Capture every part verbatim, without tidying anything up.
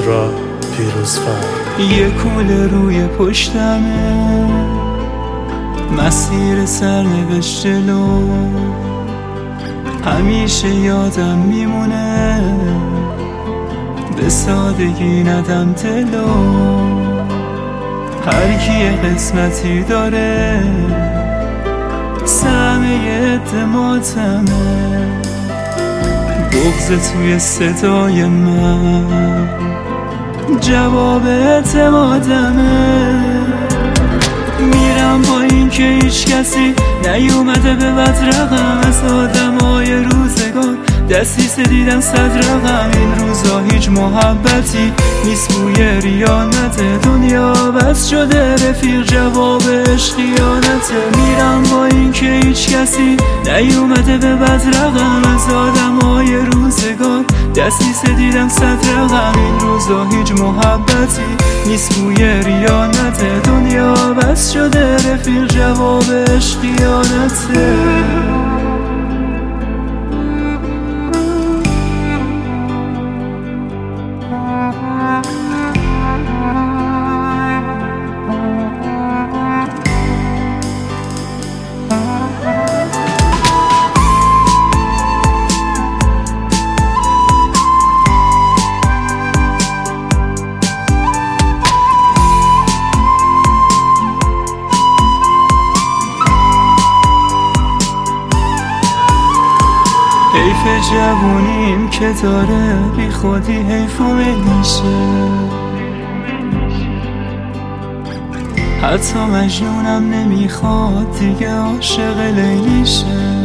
را پیروز فرد. یه کوله روی پشتمه، مسیر سرنوشت جلو همیشه یادم میمونه، به سادگی ندم دلو. هر کی قسمتی داره سهمه اعتمادمه، بغض توی صدای من جواب اعتمادمه. میرم با این که هیچ کسی نیومده به بد رقم، از آدمای روزگار دستیسه دیدم صد رقم. این روزا هیچ محبتی نیست بوی ریانته، دنیا بس شده رفیق جوابش خیانته. میرم با این که هیچ کسی نیومده به بد رقم، از آدمای روزگار دستیسه دیدم صد رقم. این روزا هیچ محبتی نیست بوی ریانته، دنیا بس شده رفیق جوابش خیانته. حیف جوونیم که داره بی خودی حیفم میشه، حتی مجنونم نمیخواد دیگه عاشق لیلیشه.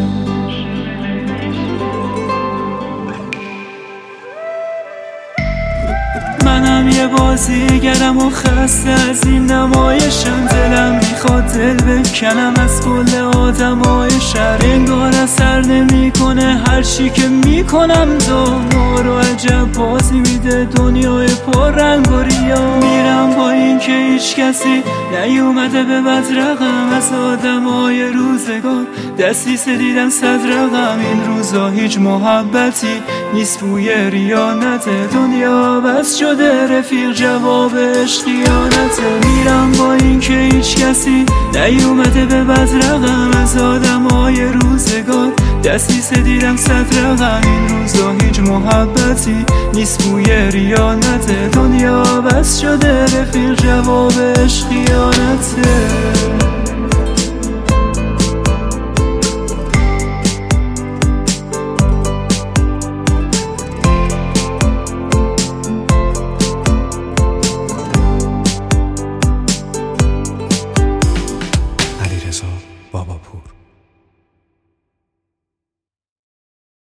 منم یه بازیگرم و خسته از این نمایشم، دلم میخواد دل بکنم از کل آدمای شهر. انگار اثر نمیکنه هر چی که میکنم، دو رو عجب بازی میده دنیای پر رنگ و ریا. میرم با این که هیچ کسی نیومده به بد رقم، از آدمای روزگار دستیسه دیدم صد رقم. این روزا هیچ محبتی نیست بوی ریانته، دنیا بس شده رفیق جوابش خیانته. میرم با این که هیچ کسی نیومده به بد رقم، از آدمای روزگار دستیسه دیدم صد رقم. این روزا هیچ محبتی نیست بوی ریانته، دنیا بس شده رفیق جوابش خیانته.